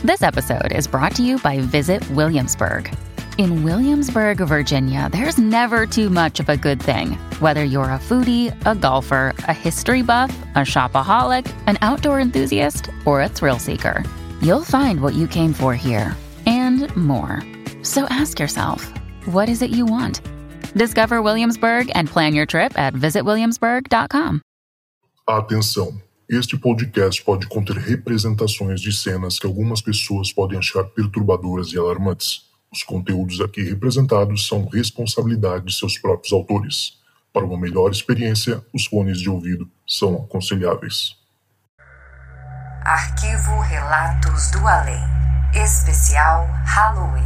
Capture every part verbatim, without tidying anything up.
This episode is brought to you by Visit Williamsburg. In Williamsburg, Virginia, there's never too much of a good thing. Whether you're a foodie, a golfer, a history buff, a shopaholic, an outdoor enthusiast, or a thrill seeker, you'll find what you came for here and more. So ask yourself, what is it you want? Discover Williamsburg and plan your trip at visit williamsburg dot com. Atenção! Este podcast pode conter representações de cenas que algumas pessoas podem achar perturbadoras e alarmantes. Os conteúdos aqui representados são responsabilidade de seus próprios autores. Para uma melhor experiência, os fones de ouvido são aconselháveis. Arquivo Relatos do Além. Especial Halloween.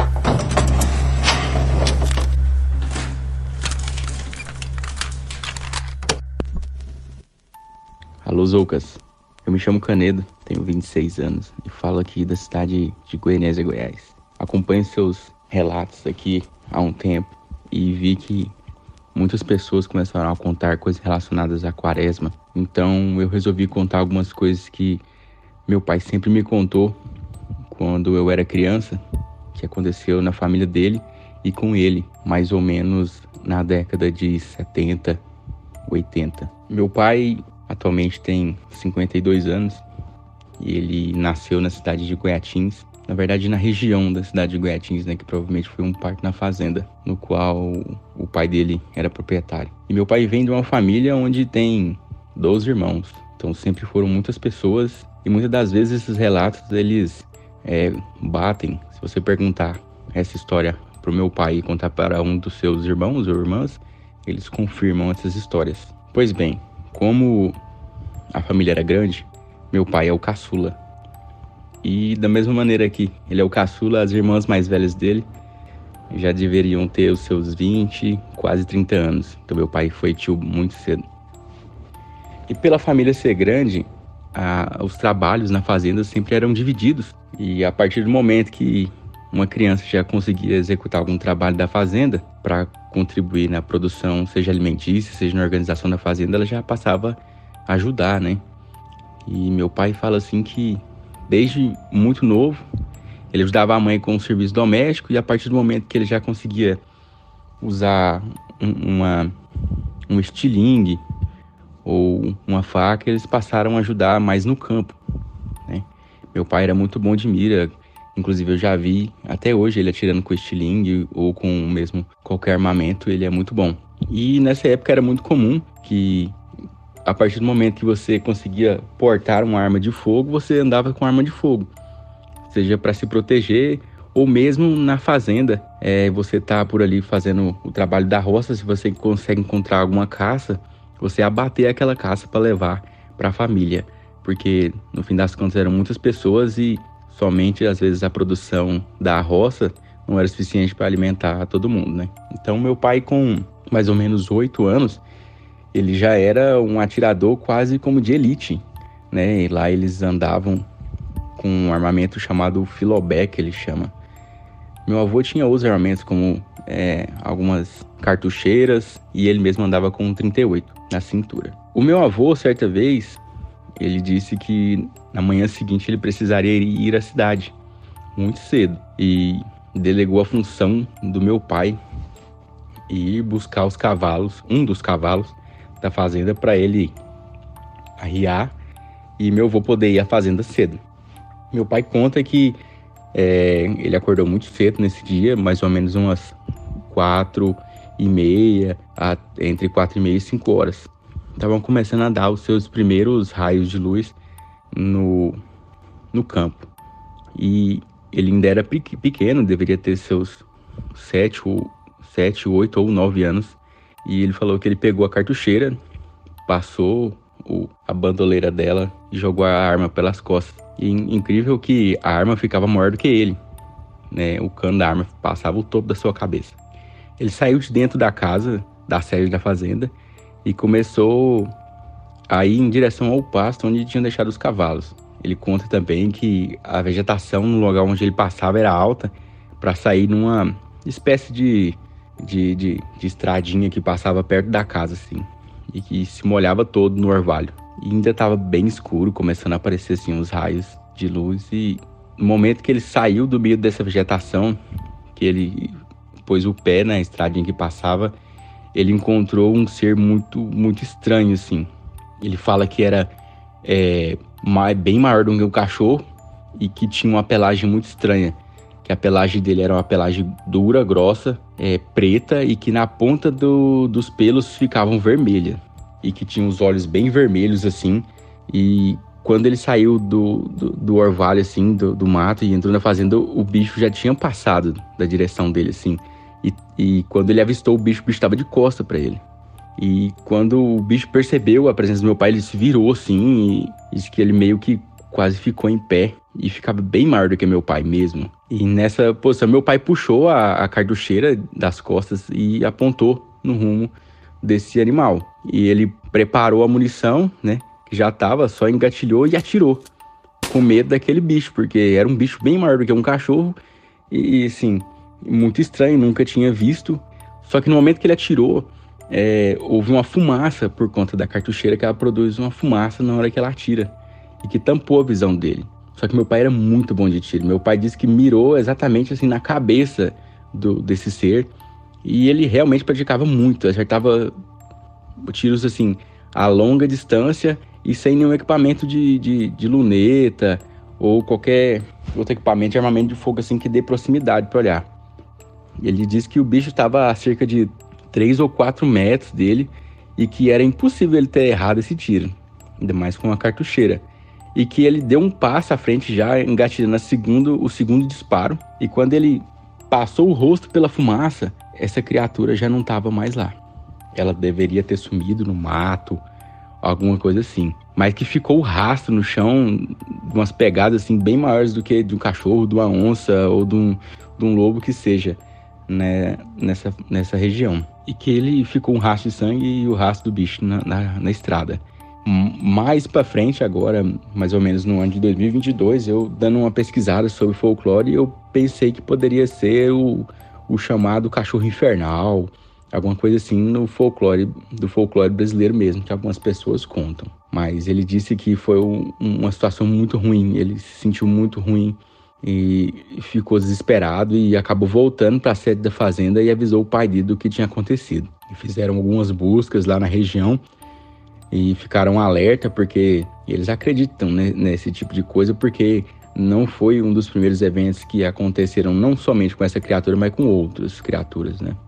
Alô, Zoucas. Eu me chamo Canedo, tenho vinte e seis anos e falo aqui da cidade de Goianésia, Goiás. Acompanho seus relatos aqui há um tempo e vi que muitas pessoas começaram a contar coisas relacionadas à quaresma. Então eu resolvi contar algumas coisas que meu pai sempre me contou quando eu era criança, que aconteceu na família dele e com ele, mais ou menos na década de setenta, oitenta. Meu pai atualmente tem cinquenta e dois anos e ele nasceu na cidade de Goiatins, na verdade na região da cidade de Goiatins, né, que provavelmente foi um parque na fazenda, no qual o pai dele era proprietário. E meu pai vem de uma família onde tem doze irmãos, então sempre foram muitas pessoas e muitas das vezes esses relatos eles é, batem. Se você perguntar essa história para o meu pai e contar para um dos seus irmãos ou irmãs, eles confirmam essas histórias. Pois bem, como a família era grande, meu pai é o caçula. E da mesma maneira que ele é o caçula, as irmãs mais velhas dele já deveriam ter os seus vinte, quase trinta anos. Então meu pai foi tio muito cedo. E pela família ser grande, a, os trabalhos na fazenda sempre eram divididos. E a partir do momento que uma criança já conseguia executar algum trabalho da fazenda para contribuir na produção, seja alimentícia, seja na organização da fazenda, ela já passava a ajudar, né? E meu pai fala assim que desde muito novo ele ajudava a mãe com o serviço doméstico e a partir do momento que ele já conseguia usar um, uma, um estilingue ou uma faca, eles passaram a ajudar mais no campo, né? Meu pai era muito bom de mira. Inclusive eu já vi, até hoje, ele atirando com estilingue ou com mesmo qualquer armamento, ele é muito bom. E nessa época era muito comum que, a partir do momento que você conseguia portar uma arma de fogo, você andava com arma de fogo. Seja para se proteger ou mesmo na fazenda, é, você tá por ali fazendo o trabalho da roça, se você consegue encontrar alguma caça, você abater aquela caça para levar para a família. Porque no fim das contas eram muitas pessoas e somente, às vezes, a produção da roça não era suficiente para alimentar todo mundo, né? Então, meu pai, com mais ou menos oito anos, ele já era um atirador quase como de elite, né? E lá eles andavam com um armamento chamado filobé, que ele chama. Meu avô tinha outros armamentos, como é, algumas cartucheiras, e ele mesmo andava com um trinta e oito na cintura. O meu avô, certa vez, ele disse que na manhã seguinte ele precisaria ir à cidade, muito cedo. E delegou a função do meu pai ir buscar os cavalos, um dos cavalos da fazenda, para ele arriar e meu avô poder ir à fazenda cedo. Meu pai conta que é, ele acordou muito cedo nesse dia, mais ou menos umas quatro e meia, a, entre quatro e meia e cinco horas. Estavam começando a dar os seus primeiros raios de luz no, no campo. E ele ainda era pequeno, deveria ter seus sete, ou, sete, oito ou nove anos. E ele falou que ele pegou a cartucheira, passou o, a bandoleira dela e jogou a arma pelas costas. E incrível que a arma ficava maior do que ele, né? O cano da arma passava o topo da sua cabeça. Ele saiu de dentro da casa, da sede da fazenda, e começou a ir em direção ao pasto onde tinham deixado os cavalos. Ele conta também que a vegetação no lugar onde ele passava era alta para sair numa espécie de, de, de, de estradinha que passava perto da casa, assim, e que se molhava todo no orvalho. E ainda estava bem escuro, começando a aparecer assim, os raios de luz, e no momento que ele saiu do meio dessa vegetação, que ele pôs o pé na estradinha que passava, ele encontrou um ser muito, muito estranho, assim. Ele fala que era é, bem maior do que um cachorro e que tinha uma pelagem muito estranha. Que a pelagem dele era uma pelagem dura, grossa, é, preta, e que na ponta do, dos pelos ficavam vermelha. E que tinha os olhos bem vermelhos, assim. E quando ele saiu do, do, do orvalho, assim, do, do mato e entrou na fazenda, o bicho já tinha passado da direção dele, assim. E, e quando ele avistou o bicho, o bicho estava de costa para ele. E quando o bicho percebeu a presença do meu pai, ele se virou, assim, e disse que ele meio que quase ficou em pé. E ficava bem maior do que meu pai mesmo. E nessa posição, meu pai puxou a, a cartucheira das costas e apontou no rumo desse animal. E ele preparou a munição, né, que já estava, só engatilhou e atirou, com medo daquele bicho, porque era um bicho bem maior do que um cachorro. E, assim, muito estranho, nunca tinha visto. Só que no momento que ele atirou, é, houve uma fumaça por conta da cartucheira, que ela produz uma fumaça na hora que ela atira, e que tampou a visão dele. Só que meu pai era muito bom de tiro. Meu pai disse que mirou exatamente assim na cabeça do, desse ser. E ele realmente praticava muito. Acertava tiros assim a longa distância e sem nenhum equipamento de, de, de luneta ou qualquer outro equipamento de armamento de fogo assim que dê proximidade para olhar. Ele disse que o bicho estava a cerca de três ou quatro metros dele e que era impossível ele ter errado esse tiro. Ainda mais com uma cartucheira. E que ele deu um passo à frente já, engatilhando segundo, o segundo disparo. E quando ele passou o rosto pela fumaça, essa criatura já não estava mais lá. Ela deveria ter sumido no mato, alguma coisa assim. Mas que ficou o rastro no chão, umas pegadas assim, bem maiores do que de um cachorro, de uma onça ou de um, de um lobo que seja, né, nessa, nessa região. E que ele ficou um rastro de sangue e o rastro do bicho na, na, na estrada. Mais pra frente agora, mais ou menos no ano de dois mil e vinte e dois, eu dando uma pesquisada sobre folclore, eu pensei que poderia ser o, o chamado cachorro infernal, alguma coisa assim no folclore, do folclore brasileiro mesmo, que algumas pessoas contam. Mas ele disse que foi um, uma situação muito ruim, ele se sentiu muito ruim e ficou desesperado e acabou voltando para a sede da fazenda e avisou o pai dele do que tinha acontecido. E fizeram algumas buscas lá na região, e ficaram alerta porque eles acreditam, né, nesse tipo de coisa, porque não foi um dos primeiros eventos que aconteceram não somente com essa criatura, mas com outras criaturas, né?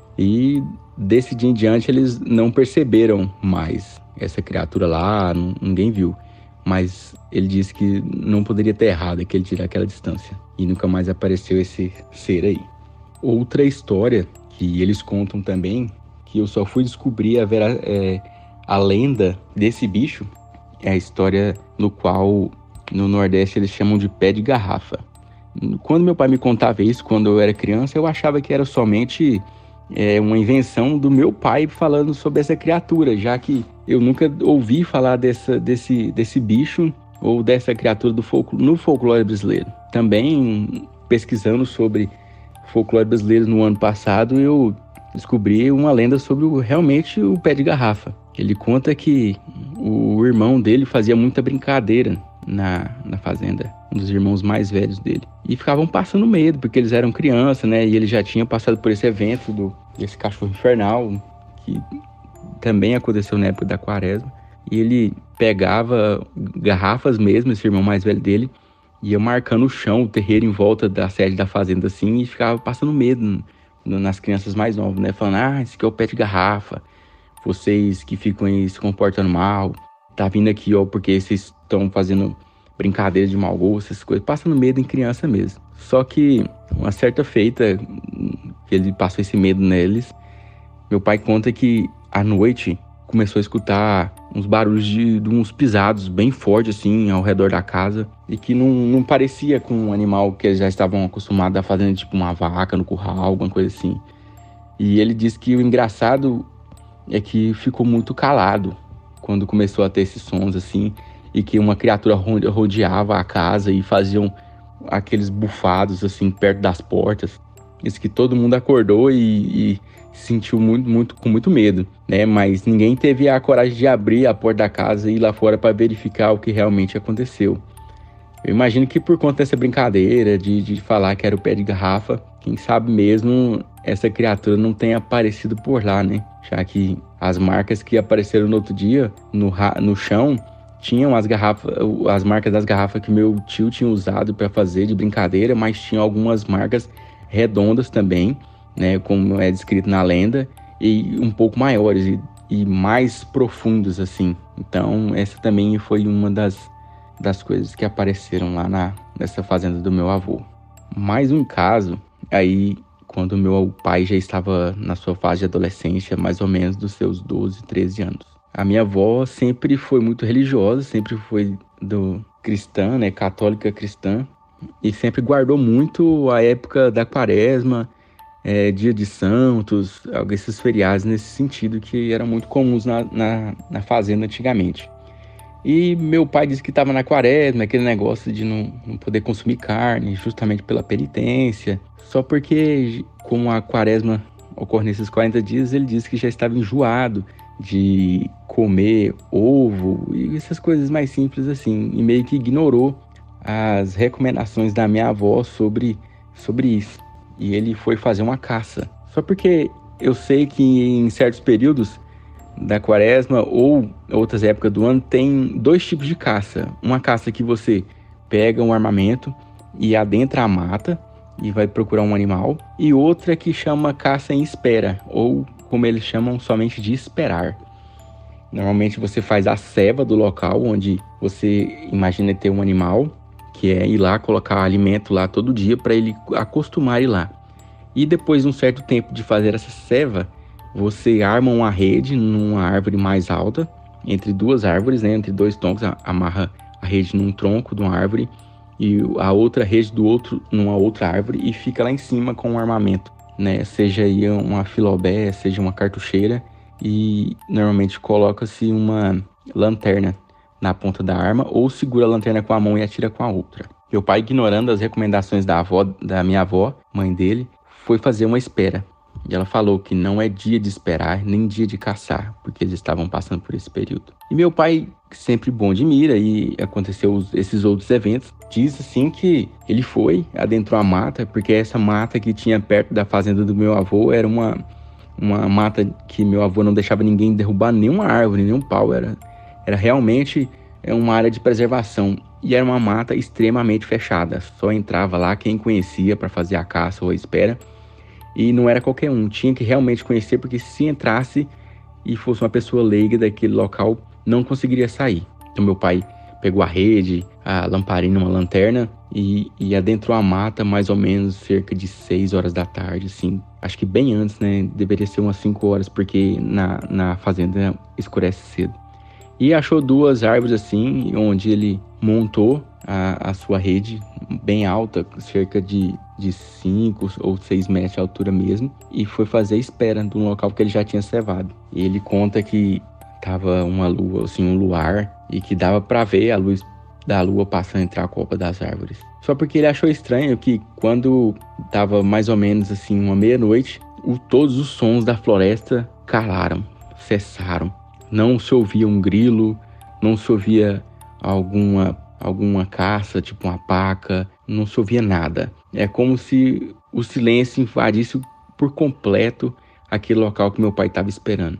E desse dia em diante eles não perceberam mais essa criatura lá, ninguém viu. Mas ele disse que não poderia ter errado aquele tiro àquela distância. E nunca mais apareceu esse ser aí. Outra história que eles contam também, que eu só fui descobrir a ver... É, a lenda desse bicho é a história no qual no Nordeste eles chamam de pé de garrafa. Quando meu pai me contava isso, quando eu era criança, eu achava que era somente é, uma invenção do meu pai falando sobre essa criatura, já que eu nunca ouvi falar dessa, desse, desse bicho ou dessa criatura do folclore, no folclore brasileiro. Também, pesquisando sobre folclore brasileiro no ano passado, eu descobri uma lenda sobre o, realmente o pé de garrafa. Ele conta que o irmão dele fazia muita brincadeira na, na fazenda, um dos irmãos mais velhos dele. E ficavam passando medo, porque eles eram crianças, né? E ele já tinha passado por esse evento do, desse cachorro infernal, que também aconteceu na época da quaresma. E ele pegava garrafas mesmo, esse irmão mais velho dele, ia marcando o chão, o terreiro em volta da sede da fazenda assim, e ficava passando medo nas crianças mais novas, né? Falando, ah, esse aqui é o pé de garrafa. Vocês que ficam aí se comportando mal, tá vindo aqui, ó, porque vocês estão fazendo brincadeira de mau gosto, essas coisas, passando medo em criança mesmo. Só que, uma certa feita, que ele passou esse medo neles, meu pai conta que, à noite, começou a escutar uns barulhos de, de uns pisados bem fortes, assim, ao redor da casa, e que não, não parecia com um animal que eles já estavam acostumados a fazer, tipo uma vaca no curral, alguma coisa assim. E ele disse que o engraçado é que ficou muito calado quando começou a ter esses sons assim, e que uma criatura rodeava a casa e faziam aqueles bufados assim perto das portas. Isso que todo mundo acordou e, e se sentiu muito, muito, com muito medo, né? Mas ninguém teve a coragem de abrir a porta da casa e ir lá fora para verificar o que realmente aconteceu. Eu imagino que por conta dessa brincadeira de, de falar que era o pé de garrafa, quem sabe mesmo essa criatura não tenha aparecido por lá, né? Já que as marcas que apareceram no outro dia, no, no chão, tinham as garrafas, as marcas das garrafas que meu tio tinha usado para fazer de brincadeira, mas tinham algumas marcas redondas também, né? Como é descrito na lenda, e um pouco maiores e, e mais profundos, assim. Então, essa também foi uma das, das coisas que apareceram lá na, nessa fazenda do meu avô. Mais um caso, aí... quando meu pai já estava na sua fase de adolescência, mais ou menos dos seus doze, treze anos. A minha avó sempre foi muito religiosa, sempre foi do cristã, né, católica cristã, e sempre guardou muito a época da quaresma, é, dia de santos, esses feriados nesse sentido que eram muito comuns na, na, na fazenda antigamente. E meu pai disse que estava na quaresma, aquele negócio de não, não poder consumir carne, justamente pela penitência. Só porque, como a quaresma ocorre nesses quarenta dias, ele disse que já estava enjoado de comer ovo e essas coisas mais simples assim. E meio que ignorou as recomendações da minha avó sobre, sobre isso. E ele foi fazer uma caça. Só porque eu sei que em certos períodos da quaresma ou outras épocas do ano tem dois tipos de caça. Uma caça que você pega um armamento e adentra a mata e vai procurar um animal, e outra que chama caça em espera, ou como eles chamam somente de esperar. Normalmente você faz a ceva do local onde você imagina ter um animal, que é ir lá colocar alimento lá todo dia para ele acostumar a ir lá. E depois de um certo tempo de fazer essa ceva, você arma uma rede numa árvore mais alta, entre duas árvores, né, entre dois troncos, amarra a rede num tronco de uma árvore e a outra rede do outro numa outra árvore e fica lá em cima com um armamento, né, seja aí uma filobé, seja uma cartucheira, e normalmente coloca-se uma lanterna na ponta da arma ou segura a lanterna com a mão e atira com a outra. Meu pai, ignorando as recomendações da avó, da minha avó, mãe dele, foi fazer uma espera. E ela falou que não é dia de esperar, nem dia de caçar, porque eles estavam passando por esse período. E meu pai, sempre bom de mira, e aconteceu esses outros eventos, diz assim que ele foi, adentrou a mata, porque essa mata que tinha perto da fazenda do meu avô era uma, uma mata que meu avô não deixava ninguém derrubar nenhuma árvore, nenhum pau, era, era realmente uma área de preservação. E era uma mata extremamente fechada, só entrava lá quem conhecia para fazer a caça ou a espera. E não era qualquer um, tinha que realmente conhecer, porque se entrasse e fosse uma pessoa leiga daquele local, não conseguiria sair. Então meu pai pegou a rede, a lamparina, uma lanterna e, e adentrou a mata mais ou menos cerca de seis horas da tarde, assim. Acho que bem antes, né? Deveria ser umas cinco horas, porque na, na fazenda escurece cedo. E achou duas árvores assim, onde ele montou a, a sua rede bem alta, cerca de de cinco ou seis metros de altura mesmo, e foi fazer espera de um local que ele já tinha cevado. E ele conta que tava uma lua, assim, um luar, e que dava para ver a luz da lua passando entre a copa das árvores. Só porque ele achou estranho que quando tava mais ou menos assim uma meia-noite, o, todos os sons da floresta calaram, cessaram. Não se ouvia um grilo, não se ouvia alguma alguma caça, tipo uma paca, não se ouvia nada. É como se o silêncio invadisse por completo aquele local que meu pai estava esperando.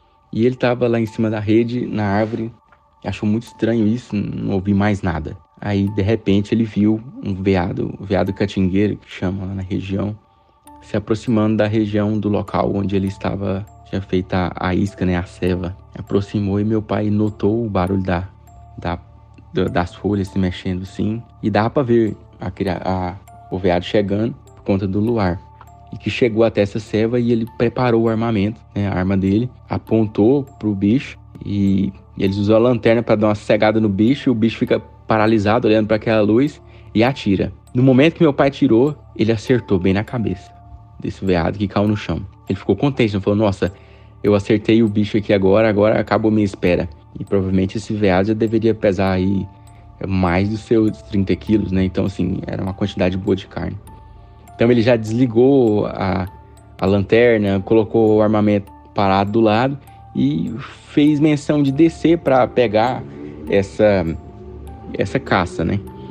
E ele estava lá em cima da rede, na árvore, achou muito estranho isso, não ouvi mais nada. Aí, de repente, ele viu um veado, um veado catingueiro, que chama lá na região, se aproximando da região do local onde ele estava, tinha feito a, a isca, né, a ceva. Aproximou e meu pai notou o barulho da, da das folhas se mexendo assim, e dava para ver a, a, o veado chegando por conta do luar, e que chegou até essa ceva e ele preparou o armamento, né, a arma dele, apontou pro bicho e, e eles usam a lanterna para dar uma cegada no bicho, e o bicho fica paralisado olhando para aquela luz e atira. No momento que meu pai atirou, ele acertou bem na cabeça desse veado que caiu no chão. Ele ficou contente, ele falou: nossa, eu acertei o bicho aqui agora, agora acabou minha espera. E provavelmente esse veado já deveria pesar aí mais dos seus trinta quilos, né? Então, assim, era uma quantidade boa de carne. Então, ele já desligou a, a lanterna, colocou o armamento parado do lado e fez menção de descer para pegar essa, essa caça, né?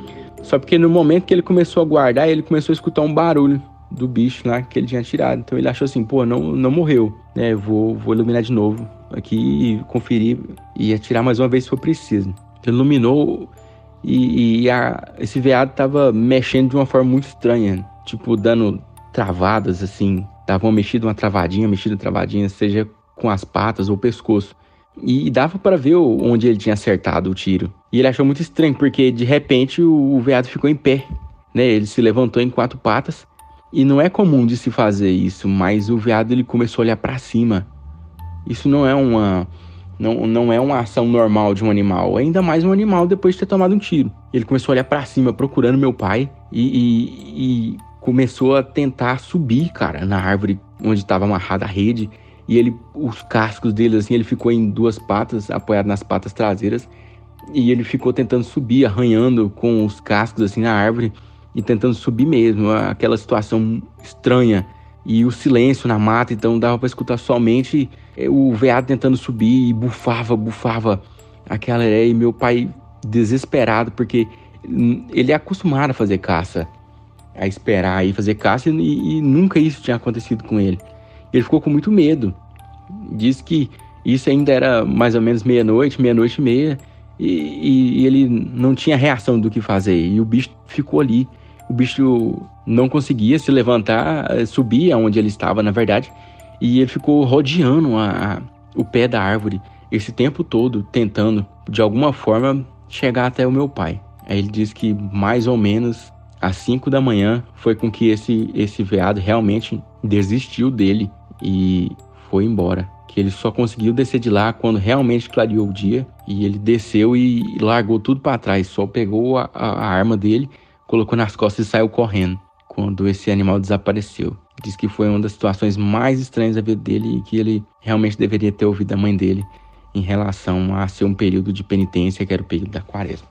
Só porque no momento que ele começou a guardar, ele começou a escutar um barulho do bicho lá que ele tinha atirado. Então ele achou assim, pô, não, não morreu, né? Vou, vou iluminar de novo aqui e conferir e atirar mais uma vez se for preciso. Ele iluminou e, e a, esse veado tava mexendo de uma forma muito estranha, tipo dando travadas assim, dava uma mexida, uma travadinha, mexida, travadinha, seja com as patas ou o pescoço. E dava para ver onde ele tinha acertado o tiro. E ele achou muito estranho, porque de repente o, o veado ficou em pé, né? Ele se levantou em quatro patas. E não é comum de se fazer isso, mas o veado ele começou a olhar para cima. Isso não é uma não, não é uma ação normal de um animal, ainda mais um animal depois de ter tomado um tiro. Ele começou a olhar para cima procurando meu pai e, e, e começou a tentar subir, cara, na árvore onde estava amarrada a rede. E ele, os cascos dele, assim, ele ficou em duas patas, apoiado nas patas traseiras. E ele ficou tentando subir, arranhando com os cascos, assim, na árvore. E tentando subir mesmo, aquela situação estranha. E o silêncio na mata, então dava para escutar somente o veado tentando subir. E bufava, bufava aquela ideia. E meu pai desesperado, porque ele é acostumado a fazer caça. A esperar e fazer caça, e, e nunca isso tinha acontecido com ele. Ele ficou com muito medo. Diz que isso ainda era mais ou menos meia-noite, meia-noite e meia. E, e ele não tinha reação do que fazer. E o bicho ficou ali. O bicho não conseguia se levantar, subir aonde ele estava, na verdade. E ele ficou rodeando a, a, o pé da árvore esse tempo todo, tentando, de alguma forma, chegar até o meu pai. Aí ele diz que mais ou menos às cinco da manhã foi com que esse, esse veado realmente desistiu dele e foi embora. Que ele só conseguiu descer de lá quando realmente clareou o dia. E ele desceu e largou tudo para trás. Só pegou a, a, a arma dele, colocou nas costas e saiu correndo quando esse animal desapareceu. Diz que foi uma das situações mais estranhas da vida dele e que ele realmente deveria ter ouvido a mãe dele em relação a ser um período de penitência, que era o período da quaresma.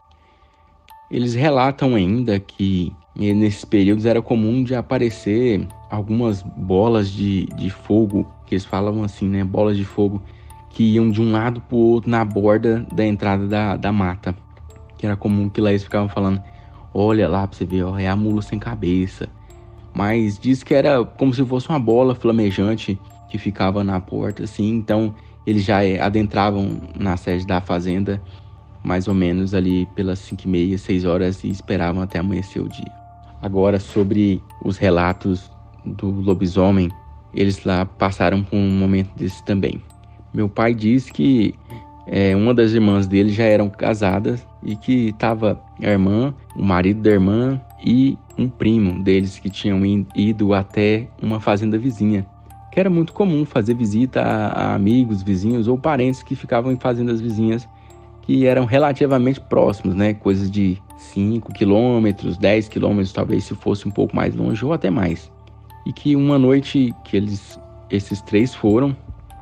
Eles relatam ainda que nesses períodos era comum de aparecer algumas bolas de, de fogo, que eles falavam assim, né? Bolas de fogo que iam de um lado para o outro na borda da entrada da, da mata. Que era comum que lá eles ficavam falando, olha lá para você ver, ó, é a mula sem cabeça. Mas diz que era como se fosse uma bola flamejante que ficava na porta, assim. Então eles já adentravam na sede da fazenda mais ou menos ali pelas cinco e meia, seis horas e esperavam até amanhecer o dia. Agora, sobre os relatos do lobisomem, eles lá passaram por um momento desse também. Meu pai diz que é, uma das irmãs dele já eram casadas e que estava a irmã, o marido da irmã e um primo deles que tinham ido até uma fazenda vizinha, que era muito comum fazer visita a, a amigos, vizinhos ou parentes que ficavam em fazendas vizinhas que eram relativamente próximos, né? Coisas de cinco quilômetros, dez quilômetros, talvez se fosse um pouco mais longe ou até mais. E que uma noite que eles, esses três foram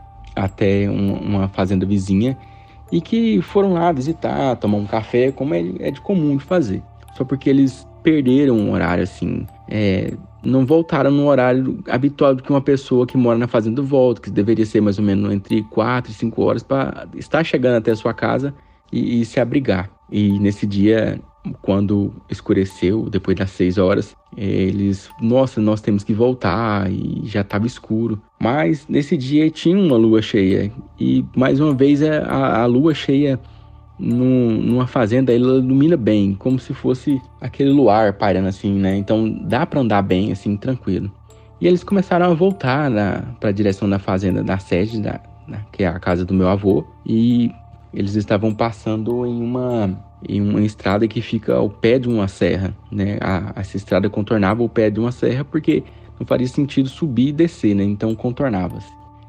até um, uma fazenda vizinha e que foram lá visitar, tomar um café, como é, é de comum de fazer. Só porque eles perderam um horário, assim, é, não voltaram no horário habitual do que uma pessoa que mora na fazenda volta, que deveria ser mais ou menos entre quatro e cinco horas para estar chegando até a sua casa e, e se abrigar. E nesse dia, quando escureceu, depois das seis horas, eles, nossa, nós temos que voltar, e já estava escuro. Mas nesse dia tinha uma lua cheia, e mais uma vez a, a lua cheia num, numa fazenda, ela ilumina bem, como se fosse aquele luar pairando assim, né? Então dá para andar bem, assim, tranquilo. E eles começaram a voltar para a direção da fazenda, da sede, da, da, que é a casa do meu avô, e eles estavam passando em uma, em uma estrada que fica ao pé de uma serra, né? A, essa estrada contornava o pé de uma serra porque não faria sentido subir e descer, né? Então contornava-se.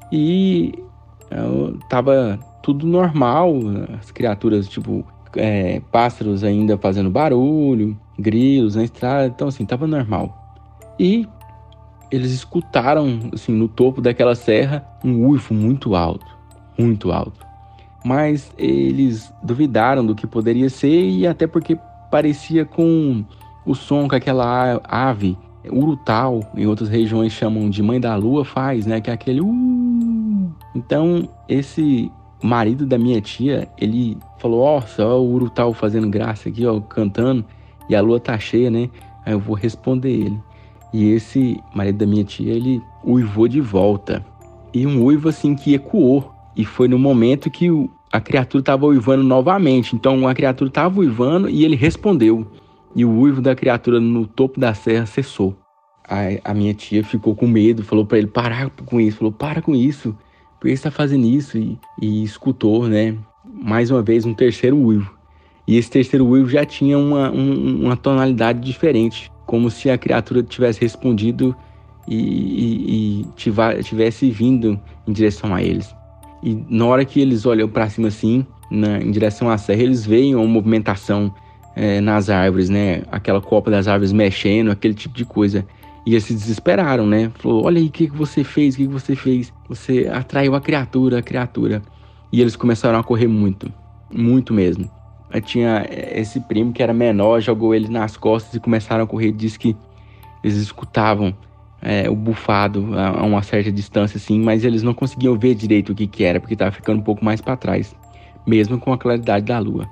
E eu, tava tudo normal, as criaturas, tipo, é, pássaros ainda fazendo barulho, grilos na estrada, então assim, tava normal. E eles escutaram, assim, no topo daquela serra, um uivo muito alto, muito alto. Mas eles duvidaram do que poderia ser, e até porque parecia com o som que aquela ave, urutau, em outras regiões chamam de mãe da lua, faz, né? Que é aquele uh. Então, esse marido da minha tia, ele falou, nossa, ó, o urutau fazendo graça aqui, ó, cantando. e a lua tá cheia, né? Aí eu vou responder ele. E esse marido da minha tia, ele uivou de volta. E um uivo assim que ecoou. E foi no momento que o, a criatura estava uivando novamente. Então a criatura estava uivando e ele respondeu. E o uivo da criatura no topo da serra cessou. A, a minha tia ficou com medo, falou para ele parar com isso. Falou, para com isso. Por que você está fazendo isso? E, e escutou, né? Mais uma vez um terceiro uivo. E esse terceiro uivo já tinha uma, um, uma tonalidade diferente. Como se a criatura tivesse respondido e, e, e tivesse vindo em direção a eles. E na hora que eles olham para cima assim, na, em direção à serra, eles veem uma movimentação é, nas árvores, né? Aquela copa das árvores mexendo, aquele tipo de coisa. E eles se desesperaram, né? Falou, olha aí, o que, que você fez? O que, que você fez? Você atraiu a criatura, a criatura. E eles começaram a correr muito, muito mesmo. Eu tinha esse primo que era menor, jogou ele nas costas e começaram a correr. Diz que eles escutavam É, o bufado a, a uma certa distância, assim, mas eles não conseguiam ver direito o que que era, porque estava ficando um pouco mais para trás, mesmo com a claridade da lua.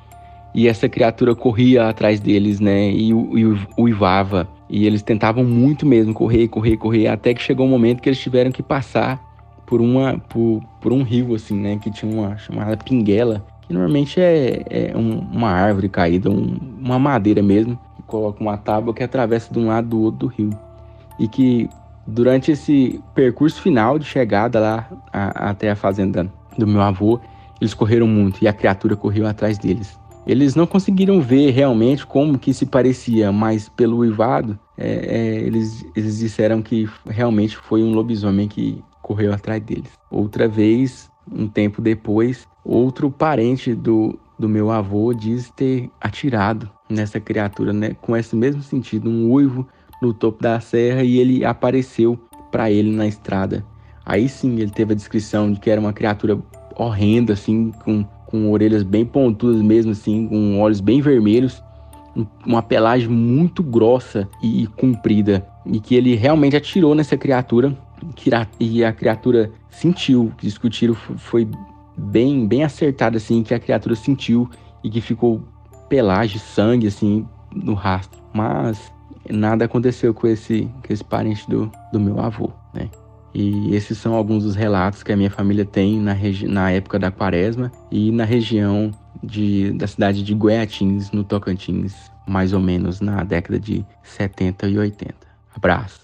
E essa criatura corria atrás deles, né, e, e uivava, e eles tentavam muito mesmo correr, correr, correr, até que chegou um momento que eles tiveram que passar por, uma, por, por um rio, assim, né, que tinha uma chamada pinguela, que normalmente é, é um, uma árvore caída, um, uma madeira mesmo, que coloca uma tábua que atravessa de um lado do outro do rio. E que durante esse percurso final de chegada lá a, até a fazenda do meu avô, eles correram muito e a criatura correu atrás deles. Eles não conseguiram ver realmente como que se parecia, mas pelo uivado, é, é, eles, eles disseram que realmente foi um lobisomem que correu atrás deles. Outra vez, um tempo depois, outro parente do, do meu avô diz ter atirado nessa criatura, né, com esse mesmo sentido, um uivo no topo da serra, e ele apareceu para ele na estrada. Aí sim ele teve a descrição de que era uma criatura horrenda, assim, com, com orelhas bem pontudas mesmo, assim, com olhos bem vermelhos, uma pelagem muito grossa e, e comprida, e que ele realmente atirou nessa criatura, que a, e a criatura sentiu, diz que o tiro foi bem, bem acertado, assim, que a criatura sentiu e que ficou pelagem, sangue, assim, no rastro. Mas nada aconteceu com esse, com esse parente do, do meu avô, né? E esses são alguns dos relatos que a minha família tem na, regi- na época da quaresma e na região de, da cidade de Goiatins, no Tocantins, mais ou menos na década de setenta e oitenta. Abraço.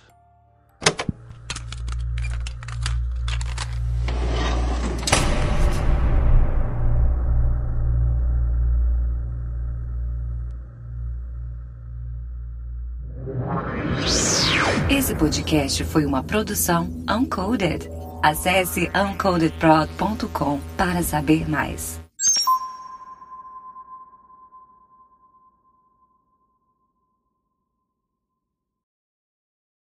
Esse podcast foi uma produção Uncoded. Acesse uncoded prod ponto com para saber mais.